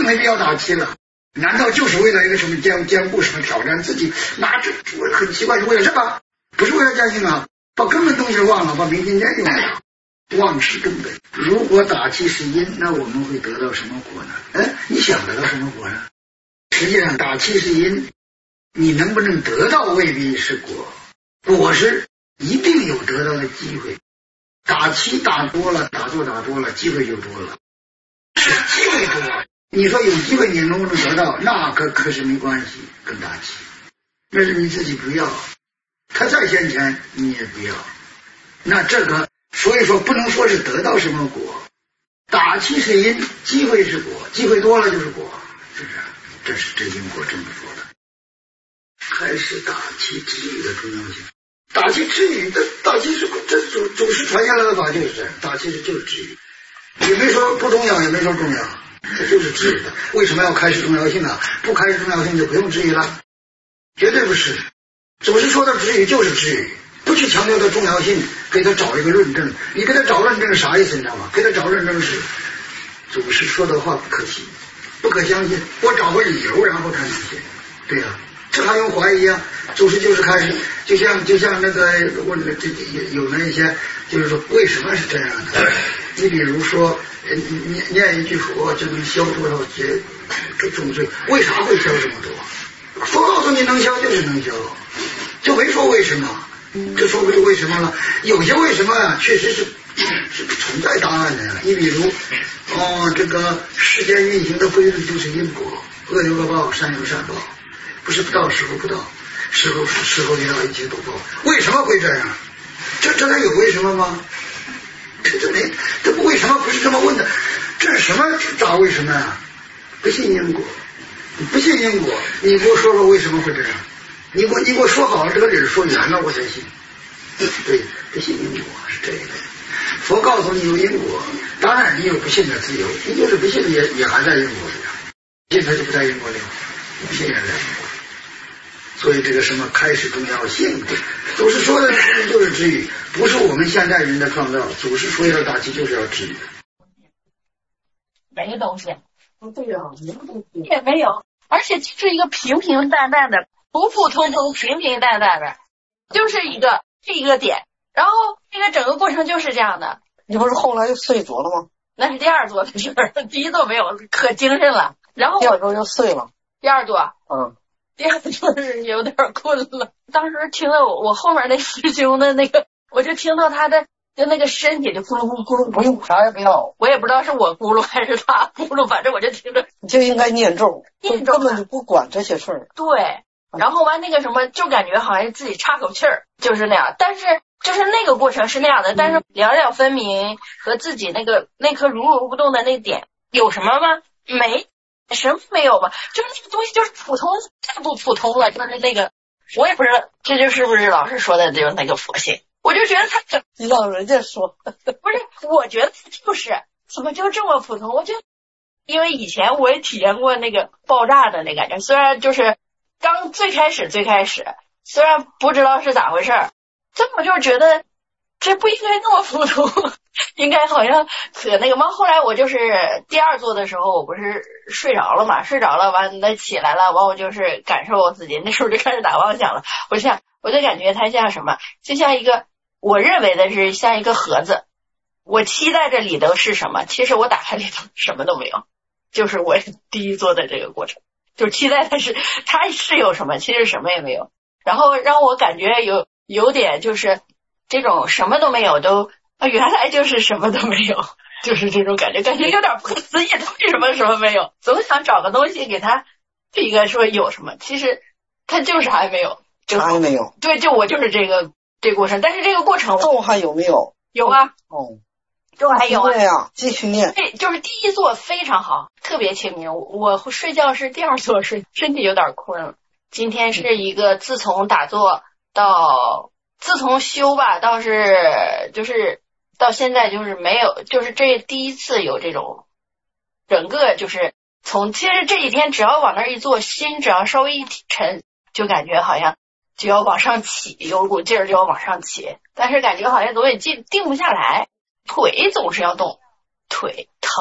没必要打气了。难道就是为了一个什么兼顾什么挑战自己？那这很奇怪，是为了什么？不是为了加薪啊，把根本东西忘了，把明天就忘了，忘是根本。如果打气是因，那我们会得到什么果呢？你想得到什么果呢？实际上打气是因，你能不能得到未必是果，果是一定有得到的机会。打气打多了，打坐打多了，机会就多了，是机会多了。你说有机会你能不能得到？那可是没关系，跟打气，那是你自己不要，他在先前你也不要。那这个所以说不能说是得到什么果，打气是因，机会是果，机会多了就是果，是不是？这是这因果这么说的。还是打气治愈的重要性。打气治愈的，打气是这祖师传下来的法就是这样，打气就是治愈，也没说不重要，也没说重要，这就是治愈的。为什么要开始重要性啊？不开始重要性就不用治愈了，绝对不是。祖师说的治愈就是治愈，不去强调它重要性，给他找一个论证。你给他找论证啥意思你知道吗？给他找论证是祖师说的话不可信，不可相信，我找个理由然后才能信。对啊，这还用怀疑啊？祖师就是开始，就像那个问的这有那一些，就是说为什么是这样的？你比如说，念一句佛就能消多少劫重罪，为啥会消这么多？佛告诉你能消就是能消，就没说为什么，这说不出为什么了。有些为什么啊，确实是存在答案的。你比如，这个世间运行的规律就是因果，恶有恶报，善有善报，不是不到时候不到。事后遇到一切都报，为什么会这样？这能有为什么吗？这不为什么不是这么问的？这是什么找为什么呀？不信因果，不信因果，你给我说说为什么会这样？你给我说好了这个理说圆了我才信。对，不信因果是这个。佛告诉你有因果，当然你有不信的自由，你就是不信也还在因果里啊，信他就不在因果里，不信也在因果。所以这个什么开始重要性，祖师说的就是治愈，不是我们现代人的创造。祖师说要打气就是要治愈的， 没东西，对呀，也没有，而且就是一个平平淡淡的，普普通通，平平淡淡的，就是一个点，然后这个整个过程就是这样的。 你不是后来又碎着了吗？ 那是第二座的事儿，第一座没有，可精神了。然后第二座又碎了。 第二座，第二座是有点困了。当时听了我后面那师兄的那个，我就听到他的就那个身体就咕噜咕噜咕噜， 不用啥也不要， 我也不知道是我咕噜还是他咕噜，反正我就听着。 你就应该念咒， 念咒根本就不管这些事儿。 对，然后完那个什么，就感觉好像自己岔口气儿，就是那样。但是就是那个过程是那样的，但是两两分明和自己那颗如如不动的那点有什么吗？没。什么没有吧，就是那个东西就是普通，太不普通了，就是那个，我也不知道这就是不是老师说的就是那个佛性，我就觉得他让人家说， 不是，我觉得就是怎么就这么普通？我就因为以前我也体验过那个爆炸的那感觉，虽然就是刚最开始，虽然不知道是咋回事，这我就觉得这不应该那么普通，应该好像可那个嘛。后来我就是第二座的时候，我不是睡着了嘛，完了起来了，完我就是感受我自己，那时候就开始打妄想了。我就感觉它像什么，就像一个我认为的是像一个盒子，我期待这里头是什么，其实我打开里头什么都没有，就是我第一座的这个过程，就期待它是有什么，其实什么也没有，然后让我感觉有点就是这种什么都没有都原来就是什么都没有，就是这种感觉有点不可思议，他为什么什么没有？总想找个东西给他这个说有什么，其实他就是还没有， 啥也没有。 对，就我就是这个过程，但是这个过程咒还有没有？ 有啊，咒还有啊。 对呀，继续念。 对，就是第一座非常好，特别清明。我睡觉是第二座睡，身体有点困了。今天是一个自从打坐自从修吧，倒是就是到现在就是没有，就是这第一次有这种整个就是其实这几天只要往那一坐，心只要稍微一沉，就感觉好像就要往上起，有股劲儿就要往上起，但是感觉好像总也定不下来，腿总是要动，腿疼，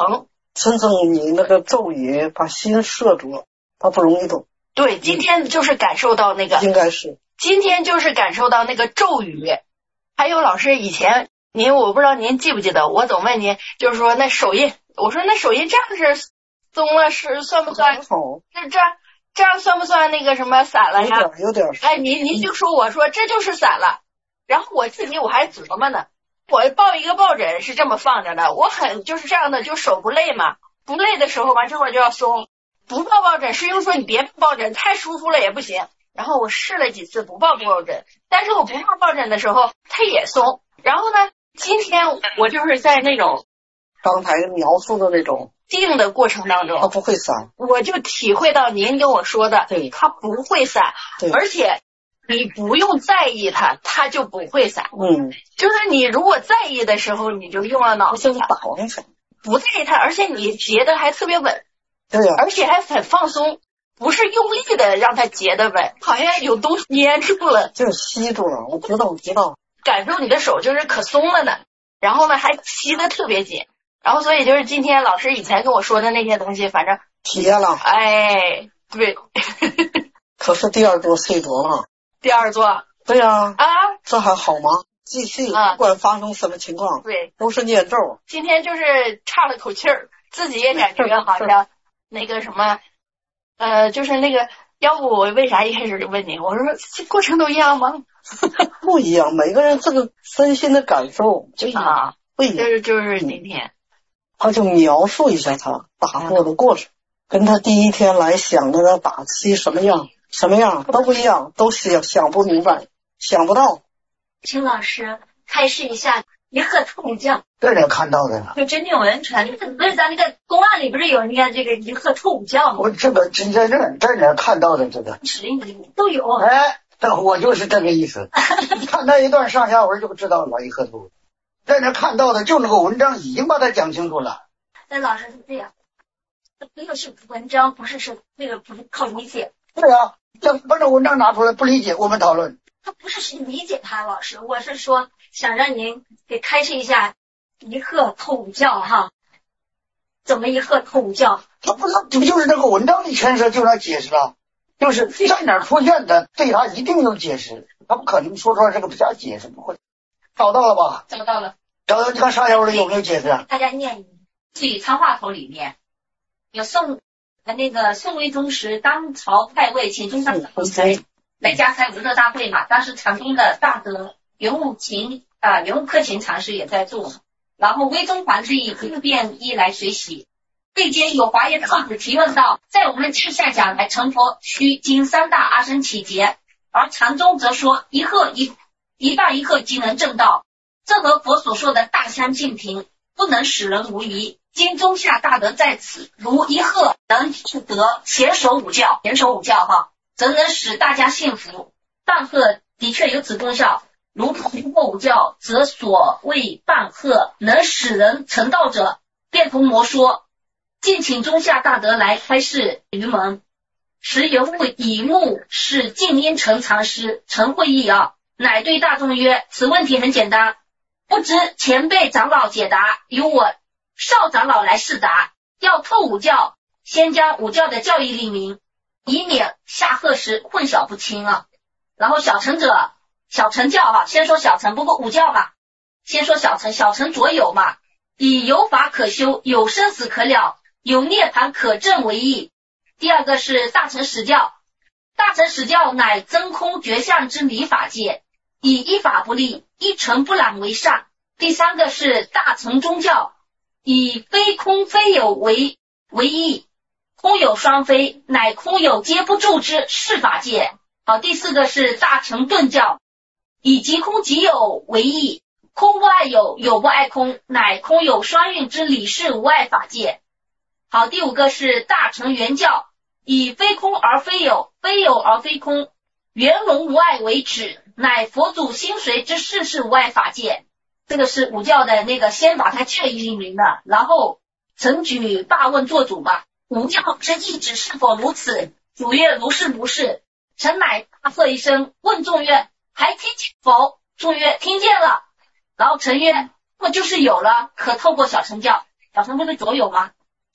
真正你那个咒语把心摄住，它不容易动。 对，今天就是感受到那个， 应该是今天就是感受到那个咒语。还有老师以前我不知道您记不记得，我总问您，就是说那手印，我说那手印这样是松了，是算不算？这样算不算那个什么散了呀？ 有点。 哎，您就说我说这就是散了，然后我自己我还琢磨呢，我抱一个抱枕是这么放着的，我很就是这样的，就手不累嘛，不累的时候完这会儿就要松，不抱抱枕，师兄说你别抱枕，太舒服了也不行。然后我试了几次不抱抱枕，但是我不抱抱枕的时候它也松。然后呢，今天我就是在那种刚才描述的那种定的过程当中， 它不会散， 我就体会到您跟我说的， 对， 它不会散， 对， 而且你不用在意它，它就不会散。就是你如果在意的时候，你就用了脑子， 打往上， 不在意它，而且你结的还特别稳， 对呀， 而且还很放松，不是用力的让它结的稳，好像有东西粘住了， 就是吸住了。我知道， 感受你的手就是可松了呢，然后呢还吸的特别紧，然后所以就是今天老师以前跟我说的那些东西，反正体验了。 哎，对。 可是第二座碎着了。 第二座。 对呀。 啊， 这还好吗？继续，不管发生什么情况， 对， 都是念咒。 今天就是岔了口气儿，自己也感觉好像那个什么，就是那个，要不我为啥一开始就问你？我说这过程都一样吗？ 不一样，每个人这个身心的感受不一样，不一样。 就是今天， 他就描述一下他打坐的过程，跟他第一天来想的那打七什么样都不一样，都想不明白，想不到。 请老师开示一下一鹤兔叫。 这里看到的， 就真定文传，不是咱那个公案里不是有人家这个一鹤兔叫吗？ 我这个在这看到的这个都有。 哎，我就是这个意思。看那一段上下文就知道了，一鹤兔。在那看到的就那个文章已经把它讲清楚了。 那老师是这样，那个是文章，不是那个不是靠理解。 对啊，要把这文章拿出来不理解，我们讨论。 他不是理解他，老师，我是说想让您给开示一下一鹤兔叫哈，怎么一鹤兔叫？ 他不能就是这个文章里牵涉就来解释了，就是在哪儿出现的，对他一定有解释，他不可能说出来这个不加解释，不会。找到了吧？ 找到了。 你看上下文里有没有解释啊？ 大家念一念。据参话头里面有宋徽宗时，当朝太尉请中山总裁来加开文德大会嘛，当时长中的大德袁悟克勤禅师也在做，然后徽宗皇帝应便一来随喜，会间有华严弟子提问道，在我们治下讲来，成佛须经三大阿僧祇劫，而禅宗则说一大一鹤即能证道，这和佛所说的大相径庭，不能使人无疑。今中下大德在此，如一鹤能得前手五教哈，则能使大家信服。半鹤的确有此功效，如突破五教，则所谓半鹤能使人成道者，便同魔说。敬请中下大德来开示于门。时由物以目是净音成禅师陈会意啊，乃对大众曰：此问题很简单，不知前辈长老解答，由我少长老来示答。要透五教，先将五教的教义立明，以免下课时混淆不清啊。然后小乘教啊，先说小乘，不过五教吧，先说小乘着有嘛，以有法可修，有生死可了，有涅槃可证为义。第二个是大乘实教，大乘实教乃真空觉相之理法界，以一法不立，一尘不染为上。第三个是大乘宗教，以非空非有为义，空有双非，乃空有皆不住之是法界。好，第四个是大乘顿教，以即空即有为义，空不爱有，有不爱空，乃空有双运之理事无碍法界。好，第五个是大乘圆教，以非空而非有，非有而非空，圆融无碍为旨，乃佛祖心髓之事事无碍法界。这个是五教的那个先把它教义立明的，然后曾举罢问做主吧。五教之意旨是否如此？主曰如是如是。臣乃大喝一声，问众曰还听见否？众曰听见了。然后臣曰那么就是有了，可透过小乘教，小乘不是着有吗？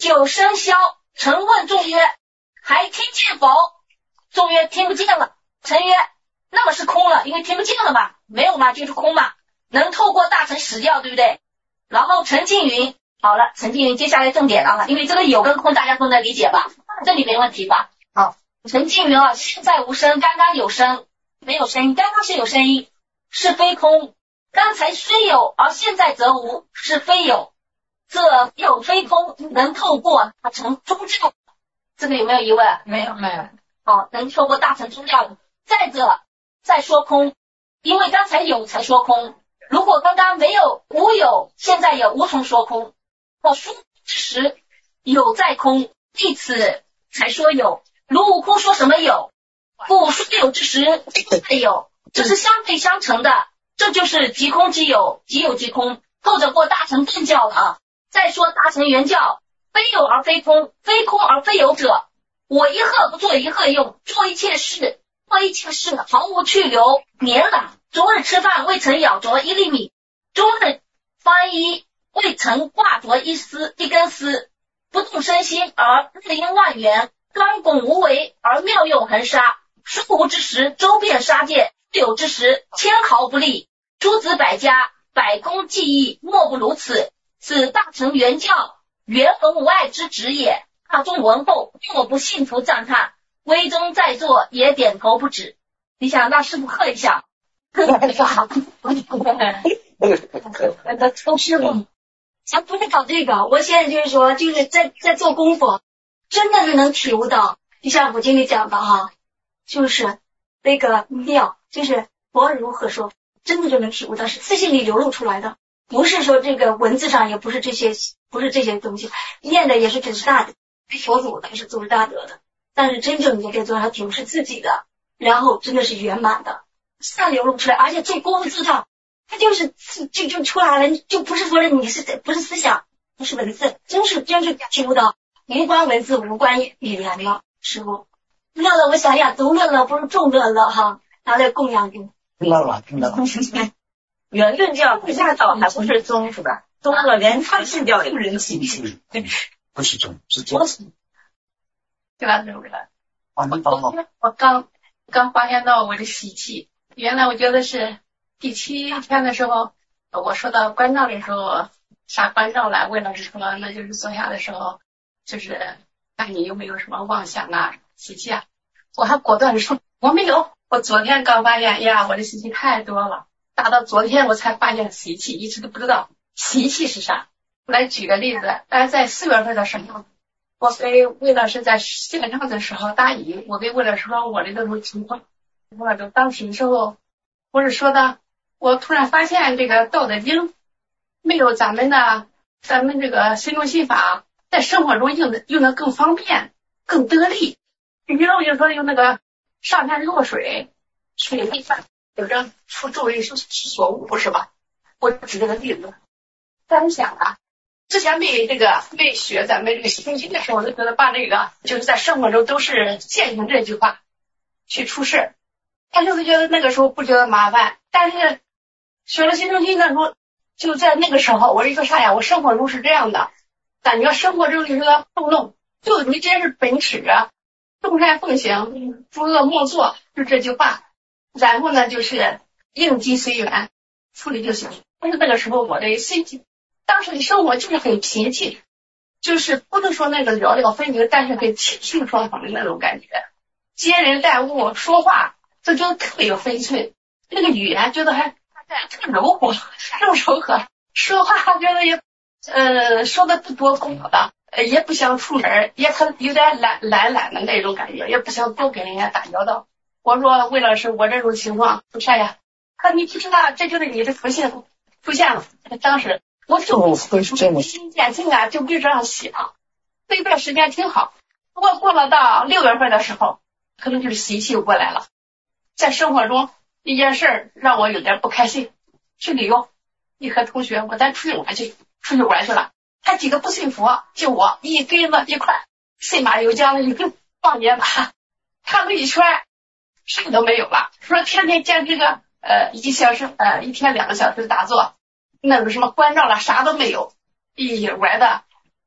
酒生消。臣问众曰：还听见否？众曰：听不见了。臣曰：那么是空了，因为听不见了嘛，没有嘛，就是空嘛，能透过大臣死掉，对不对？然后陈静云，好了，陈静云接下来重点了啊，因为这个有跟空大家都能理解吧，这里没问题吧？好，陈静云啊，现在无声，刚刚有声，没有声音，刚刚是有声音，是非空，刚才虽有，而现在则无，是非有，这有非空，能透过大乘宗教，这个有没有疑问？ 没有。 好，能透过大乘宗教。再者，再说空，因为刚才有才说空，如果刚刚没有无有，现在也无从说空。我殊之时有在空，弟此才说有。如悟空说什么有？故说有之时再有，这是相对相成的，这就是即空即有，即有即空，后者过大乘顿教了啊。再说大乘原教，非有而非空，非空而非有者。我一鹤不做一鹤用，做一切事毫无去留，年朗。昨日吃饭未曾咬着一粒米，终日翻衣未曾挂着一根丝，不动身心而日应万元，刚拱无为而妙用恒沙。殊无之时，周遍杀戒；有之时，千毫不利。诸子百家，百工技艺，莫不如此。此大乘原教，圆融无碍之旨也。大众闻后，莫不信服赞叹，微中在座也点头不止。你想让师傅喝一下？ 周师傅，咱不是搞这个，我现在就是说，就是在做功夫，真的是能体悟到，就像我经理讲的哈，就是那个妙，就是佛如何说，真的就能体悟到，是自信里流露出来的，不是说这个文字上，也不是这些东西，念的也是祖师大德，佛祖的是祖师大德的，但是真正你在做它体悟是自己的，然后真的是圆满的，善流露出来，而且做功夫做到，它就是就出来了，就不是说你不是思想，不是文字，真是体悟到无关文字无关语言了，师傅。乐了，我想想，独乐了不如众乐了哈，拿来供养你。 乐了。 圆顿教不下道还不是宗是吧？宗了连唱信教也不人气， 不是宗，是宗。 对吧？是不是？ 我刚发现到我的习气，原来我觉得是第7天的时候，我说到关照的时候，啥关照了？魏老师说那就是坐下的时候，就是看你有没有什么妄想啊、习气啊。我还果断的说我没有，我昨天刚发现呀，我的习气太多了，大到昨天我才发现习气，一直都不知道习气是啥。我来举个例子，在4月份的时候，我给魏老师在线上的时候答疑，我给魏老师说我的这种情况。我就当时的时候，我是说的，我突然发现这个道德经没有咱们这个心中心法在生活中用的更方便更得力。比如我就说用那个上善若水，水一泛，有着出周围所悟，是吧？我举这个例子。但是想啊，之前没学咱们这个心中心的时候，我就觉得把这个就是在生活中都是践行这句话去处事，他就是觉得那个时候不觉得麻烦。但是学了心中心的时候，就在那个时候，我是说啥呀？我生活中是这样的，感觉生活中这个动弄，就你这是本尺啊，众善奉行，诸恶莫作，就这句话。然后呢，就是应机随缘处理就行。但是那个时候我的心情，当时的生活就是很平静，就是不能说那个寥寥分明，但是很清清爽爽的那种感觉。接人待物说话，这就特别有分寸。那个语言觉得还特柔和，柔和，说话觉得也说的不多功的，也不想出门，也可有点懒的那种感觉，也不想多跟人家打交道。我说魏老师，我这种情况不啥呀？可你不知道，这就是你的福性出现了。当时我就心渐静啊，就别这样想。那段时间挺好，不过过了到6月份的时候，可能就是习气过来了。在生活中一件事让我有点不开心，去旅游，一和同学咱出去玩去了，他几个不信佛，就我一跟着一块信马由缰的一个放年吧，看了一圈啥都没有了。说天天见这个1小时1天2个小时打坐，那个什么关照了啥都没有，一玩的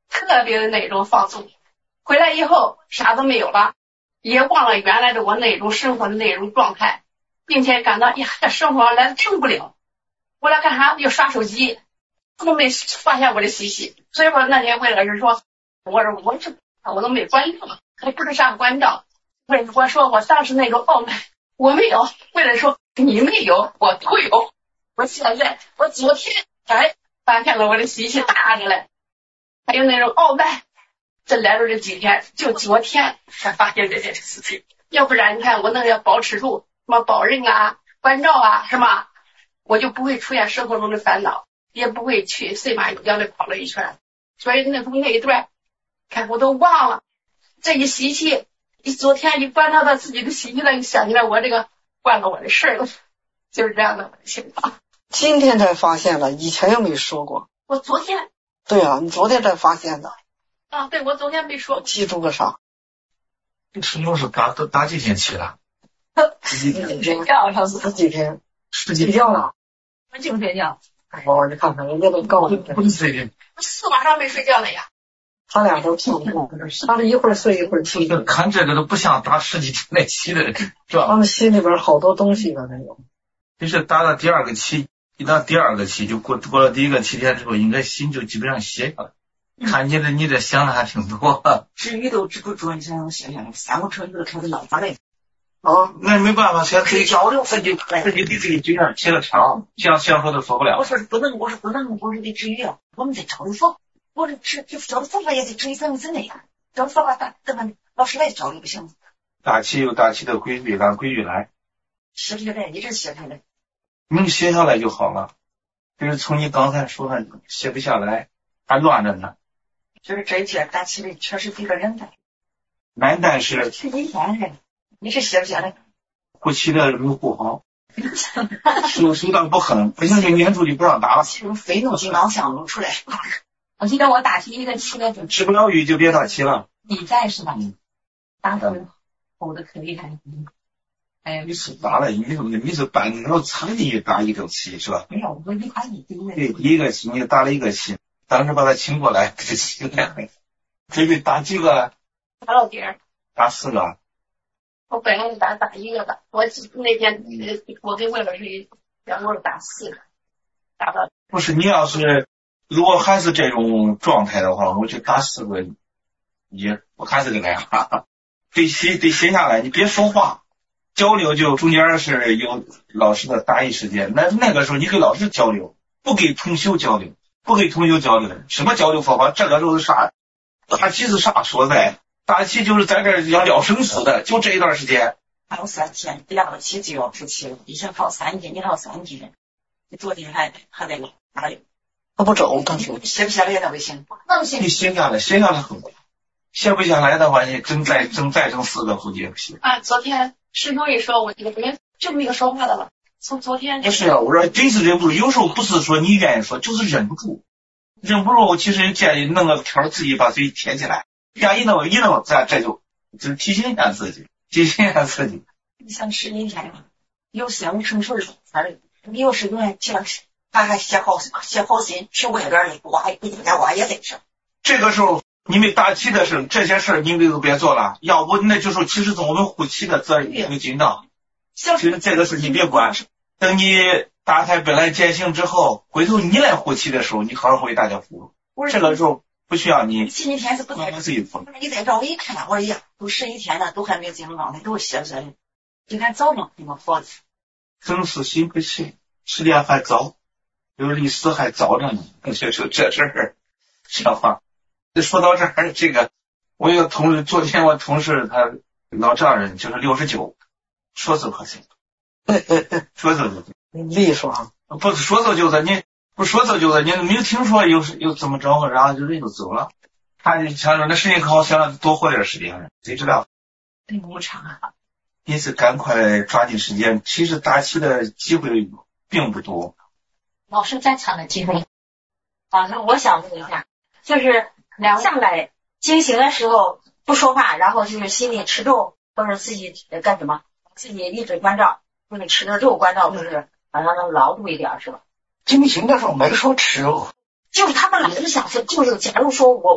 特别的那种放松。回来以后啥都没有了，也忘了原来的我那种生活的那种状态，并且感到呀，这生活来停不了。我来干啥？要刷手机，都没发现我的信息。所以说那天为了是说，我都没关照，还不是啥关照。我说我当时那个傲慢我没有，为了说你没有，我都有。我现在我昨天发现了我的信息大着嘞，还有那种傲慢。这来了这几天，就昨天才发现这件事情。要不然你看我那个要保持住什么保任啊、关照啊，是吗？我就不会出现生活中的烦恼，也不会去随马游缰的跑了一圈。所以那一段，看我都忘了。这一习气，你昨天一观察到自己的习气了，你想起来我这个惯了我的事了，就是这样的情况。 今天才发现了，以前又没说过。 我昨天。 对啊，你昨天才发现的。 啊，对，我昨天没说。 记住个啥？ 师兄是打几天起了？ 睡觉上十几天。睡觉了？ 我净睡觉。 你看看人家都告诉你。 不是睡的。 我4晚上没睡觉了呀。 他俩都听过，他们一会儿睡一会儿听。 看这个都不像打10几天来起的，是吧？ 他们心里边好多东西了，那种。 就是打到第2个期，一到第2个期就过了第1个7天之后，应该心就基本上歇下来。看你这想的还挺多。 治愈都治不住，你想想3个春都开始闹发嘞。 哦，那没办法，现在可以交流，自己给自己嘴上贴了墙，想说都说不了。 我说不能，我说得治愈啊，我们在交流法，我说交流方法也得治愈怎么样？交流方法怎么老师来交流不行？ 大气有大气的规律，按规律来。 写不下来，一直写下来。 能写下来就好了。就是从你刚才说的写不下来，还乱着呢。 就是这一天大气的确实比较冷淡。 冷淡是去1天人，你是写不下来。 护期的没护好，手段不狠，不行就撵出去不让打了。 这种非弄金刚像弄出来。我记得我打题1个7个治不了愈就别打棋了。 你在是吧？打的厚的可厉害。哎呀， 你是打了，你是半脑残的打1个棋是吧？ 没有，我1块1。 对，第1个棋你打了1个棋，当时把他请过来，这棋来，这个打几个？ 打到底儿。 打4个。 我本来是打1个的，我那天我跟魏老师讲，我是打4个，打到。 不是，你要是如果还是这种状态的话，我就打4个，我还是那样，得写下来，你别说话。交流就中间是有老师的答疑时间，那个时候你跟老师交流，不给同学交流，什么交流方法？这个时候是啥？打棋是啥所在？打棋就是在这要聊生死的，就这一段时间。 还有3天，第2个期就要出期了，以前考3天，你还有3天，你昨天还在聊哪里？ 他不走，他说写不下来那不行， 那不行。 你写下来很快，写不下来的话，你再整4个估计也不行。 啊，昨天师兄一说，我这个人就没有说话的了。从昨天不是啊，我说真是忍不住，有时候不是说你愿意说，就是忍不住。我其实建议弄个条自己把嘴贴起来，一弄，这就提醒一下自己。 你像11天嘛，有3成熟的你有时间起来，他还写好心，去外边里挖也得是。 这个时候你们打棋的事，这些事你们都别做了，要不那就说其实是我们护棋的责任有尽到。其实这个事你别管，等你打开本来践行之后，回头你来护棋的时候，你好好为大家服务。这个时候不需要你。 前几天是不太自己服。 你再照我一看，我说呀，都11天了，都还没有进入状态，都写不下来。就看早上那么好的。 正是心不齐，时间还早，离死还早着呢。这事儿，这话。说到这儿，这个我有同事，昨天我同事他老丈人就是69，说走可走，说走就走， 利索啊！ 不是说走就走，你不说走就走，你没有听说有怎么着，然后就人就走了。他就想说那时间可好，想多活点时间，谁知道？ 对，无常啊！ 因此赶快抓紧时间。其实打棋的机会并不多。 老师在场的机会，我想问一下，就是上来进行的时候不说话，然后就是心里持咒，或者自己干什么，自己一直关照，就是持着咒关照，就是好像能牢固一点，是吧？ 进行的时候没说持， 就是他们老是想说，就是假如说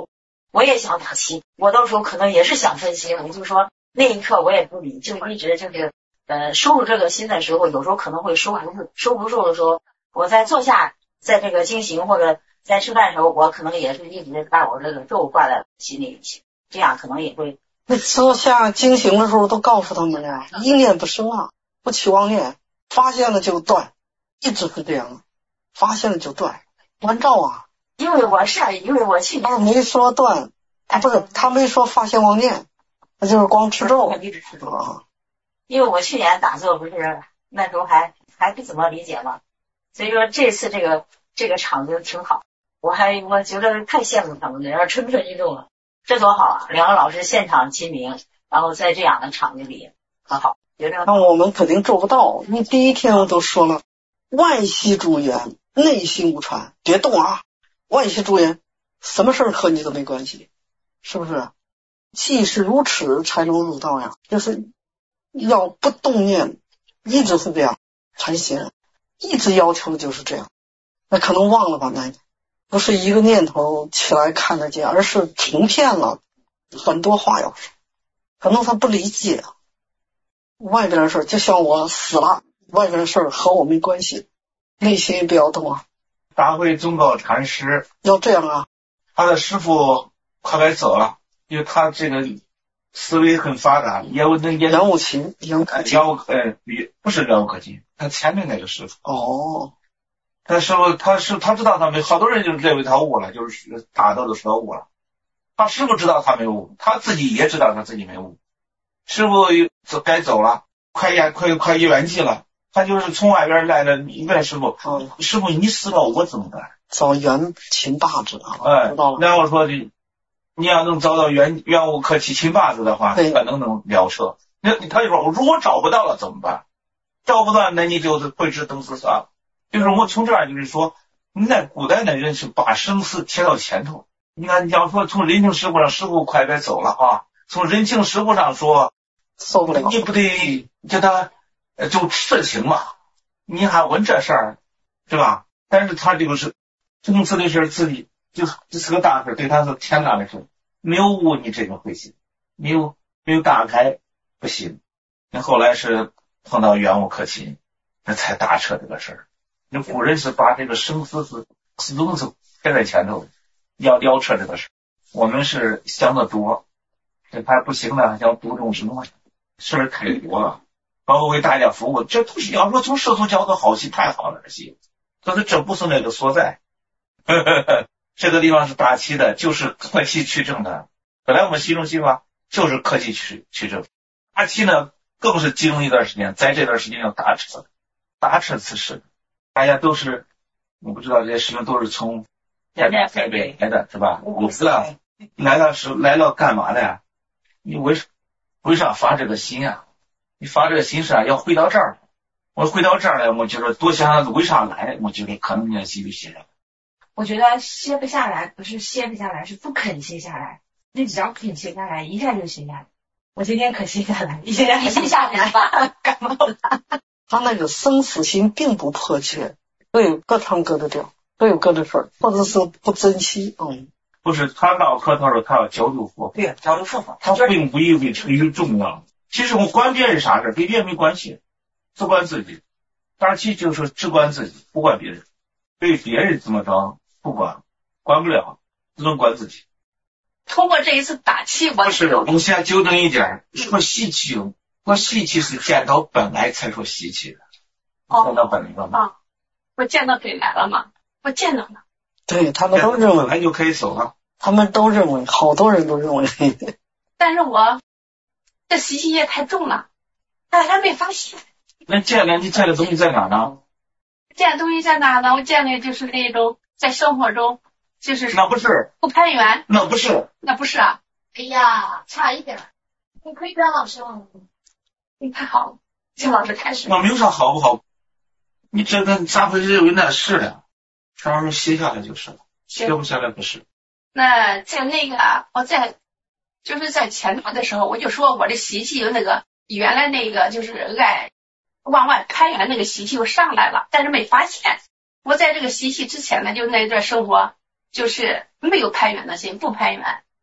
我也想打七，我到时候可能也是想分心，我就说那一刻我也不理，就一直就是收入这个心的时候，有时候可能会收不住的时候，我在坐下，在这个进行或者在吃饭的时候，我可能也是一直把我这个咒挂在心里，这样可能也会。 那坐下经行的时候都告诉他们了，一念不生啊，不起妄念，发现了就断，一直是这样，发现了就断，关照啊。 因为我去年他没说断，他没说发现妄念，那就是光吃咒， 一直吃咒啊。因为我去年打坐不是那时候还不怎么理解嘛，所以说这次这个场子挺好，我觉得太羡慕他们了，要蠢蠢欲动了，这多好啊！两个老师现场亲临，然后在这样的场子里很好，觉得那我们肯定做不到。你第一天我都说了，外息诸缘，内心无传，别动啊！外息诸缘，什么事儿和你都没关系，是不是？既是如此，才能入道呀。就是要不动念，一直是这样才行，一直要求就是这样。那可能忘了吧？那不是一个念头起来看得见，而是重片了很多话要说，可能他不理解。外边的事就像我死了，外边的事和我没关系，内心不要动啊。 大慧宗高禅师要这样啊， 他的师傅快该走了，因为他这个思维很发达，也梁武琴， 不是了无可及，他前面那个师傅哦， 他师傅他知道他没，好多人就认为他悟了，就是大道的说悟了。他师傅知道他没悟，他自己也知道他自己没悟。师傅该走了，快圆寂了，他就是从外边来了，问师傅，师傅你死了我怎么办？ 找缘秦霸子啊，知道了。 然后说你要能找到缘无可期秦霸子的话，可能了彻。他就说如果找不到了怎么办？找不到那你就是会知等死算了。就是我从这儿就是说，你在古代的人是把生死贴到前头。你看，你要说从人情世故上，师傅快该走了啊，从人情世故上说， 受不了， 你不得叫他就痴情嘛？你还问这事儿是吧？但是他就是从此的事自己这是个大事，对他是天大的事，没有悟你这个会行，没有打开不行。那后来是碰到缘无可期，那才大彻这个事儿。那古人是把这个生死始终是贴在前头，要了彻这个事。我们是想得多，这还不行了，要度众生，事儿太多了，包括为大家服务，这都是要说从世俗角度好戏太好了，这戏，可是这不是那个所在。这个地方是大气的，就是克气去正的。本来我们习中心法就是克气去正，大气呢更是经历一段时间，在这段时间要大彻此事。大家都是，我不知道这些师兄都是从台北来的是吧？有资料来了干嘛的呀？你为啥发这个心啊？你发这个心是要回到这儿。我回到这儿来，我觉得多想为啥来？我觉得可能你心里写了。 我觉得歇不下来，不是歇不下来，是不肯歇下来。你只要肯歇下来，一下就歇下来。我今天可歇下来，你现在歇下来吧，感冒了。 他那个生死心并不迫切，都有各唱各的调，都有各的事儿，或者是不珍惜。 不是他唠嗑，他说他要交流佛法， 对，交流佛法， 他并不以为成于重要。其实我管别人啥事跟别人没关系，只管自己。大气就是只管自己，不管别人。对别人怎么着不管不了，只能管自己。 通过这一次打气， 不是，我先纠正一点，说习气，我习气是见到本来才说习气的。见到本来了吗？ 我见到本来了吗？我见到了。 对，他们都认为本来就可以走了。 他们都认为，好多人都认为。 但是我这习气也太重了，大家没发现。 那你见的东西在哪呢？ 见的东西在哪呢？我见的就是那种在生活中就是那不是不攀缘， 那不是啊。 哎呀，差一点，你可以当老师吗？ 你太好了，金老师开始。 我没有啥好不好，你这跟咋会认为那是的？啥时候歇下来就是了，歇不下来不是。 那在那个我在前头的时候，我就说我的习气有那个原来那个就是爱往外攀缘那个习气又上来了，但是没发现。我在这个习气之前呢，就那段生活就是没有攀缘的心，不攀缘，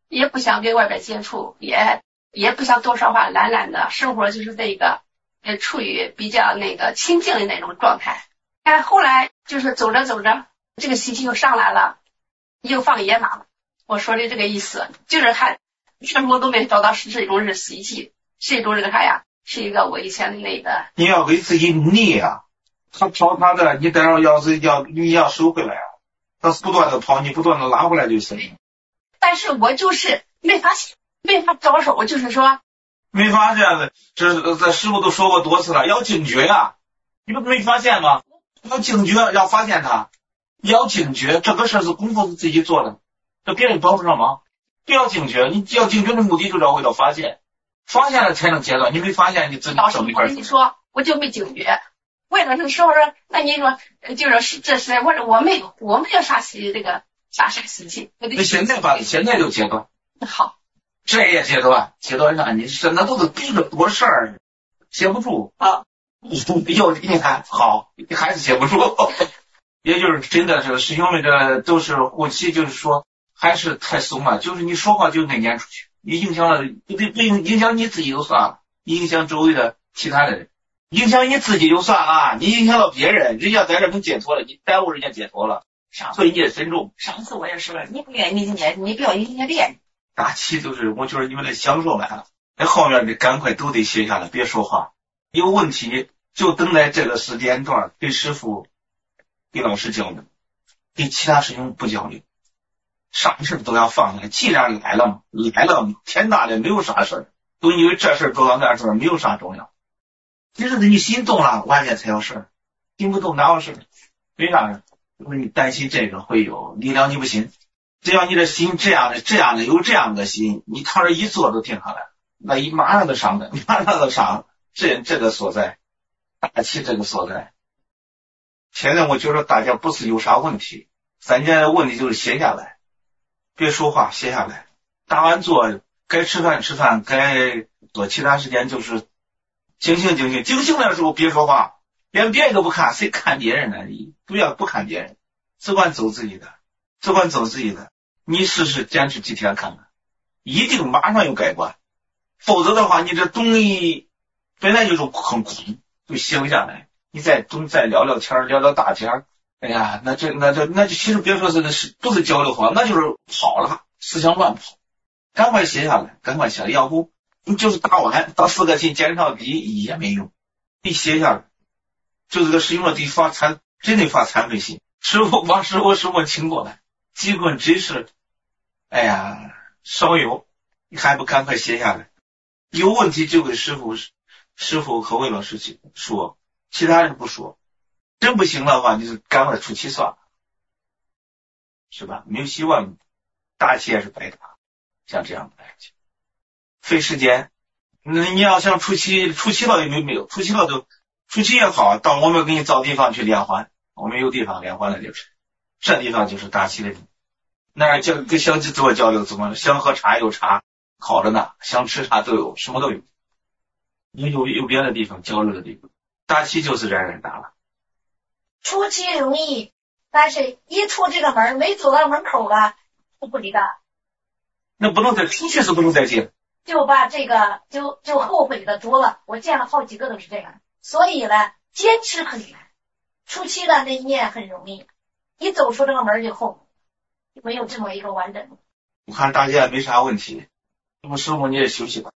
也不想跟外边接触，也不想多说话，懒懒的生活就是这个处于比较那个清静的那种状态。但后来就是走着走着，这个习气又上来了，又放野马了。我说的这个意思就是还什么都没找到是一种习气，是一种这个啥呀？是一个我以前的那个。 你要给自己逆啊，他跑他的，你等会你要收回来啊。他不断的跑，你不断的拉回来就行。 但是我就是没发现，没法着手，就是说没发现，这师傅都说过多次了，要警觉啊！你不没发现吗？要警觉，要发现它，要警觉，这个事是功夫是自己做的，这别人帮不上忙。不要警觉，你要警觉的目的就是要为了发现，发现了才能解脱。你没发现，你自己整一块。 我跟你说，我就没警觉。为了是说，那你说就是这是我没有啥习这个啥习气。 那现在就解脱。 好， 这也解脱上，你是那都是逼着多事儿，写不住啊。你看好，你还是写不住。也就是真的是师兄们这都是后期，就是说还是太怂了，就是你说话就得撵出去，你影响了不影响你自己就算了，你影响周围的其他的人。影响你自己就算了，你影响到别人，人家在这能解脱了，你耽误人家解脱了，所以你也慎重。 上次我也说了，你不愿意你不要影响别人。 大气就是我觉得你们的享受来了，那后面的赶快都得写下来，别说话。有问题就等待这个时间段给师傅、给老师交流，给其他师兄不交流，啥事都要放下来。既然来了，天大的没有啥事，都以为这事重要那事没有啥重要。其实你心动了，完全才有事，心不动哪有事？为啥呢？因为你担心这个会有力量，你不信。只要你的心这样的有这样的心，你躺着一坐都停下来，那你马上就上的，这个所在，大气这个所在。现在我觉得大家不是有啥问题，3件的问题就是写下来，别说话，写下来。打完坐，该吃饭，该做其他时间就是警醒的时候别说话，连别人都不看，谁看别人呢？你不看别人，只管走自己的。你试试坚持几天看看，一定马上有改观。否则的话，你这东西本来就是很苦，就写不下来。你再聊聊天，聊聊大天，哎呀，那就其实别说是不是交流好，那就是跑了，思想乱跑。赶快写下来，要不你就是打4个心减少低也没用。你写下来，就是个师兄的地发真得发忏悔心。师傅请过来，几棍真是，哎呀，少有，你还不赶快写下来？有问题就给师傅和魏老师说，其他人不说。真不行的话，就是赶快出气算了，是吧？没有希望，大气也是白打。像这样的费时间。那你要想出气了也没有，出气也好，到我们给你找地方去连环，我们有地方连环了就是，这地方就是大气的地方。那跟想自我交流怎么想喝茶有茶好着呢，想吃茶都有，什么都有。有别的地方交流的地方，大气就是人大了。 出气容易，但是一出这个门，没走到门口了，不离的。 那不能再出去是不能再进， 就把这个就后悔的多了。我见了好几个都是这样，所以呢，坚持很难。初期的那一念很容易，一走出这个门就后悔，没有这么一个完整。 我看大家也没啥问题，那么师傅你也休息吧。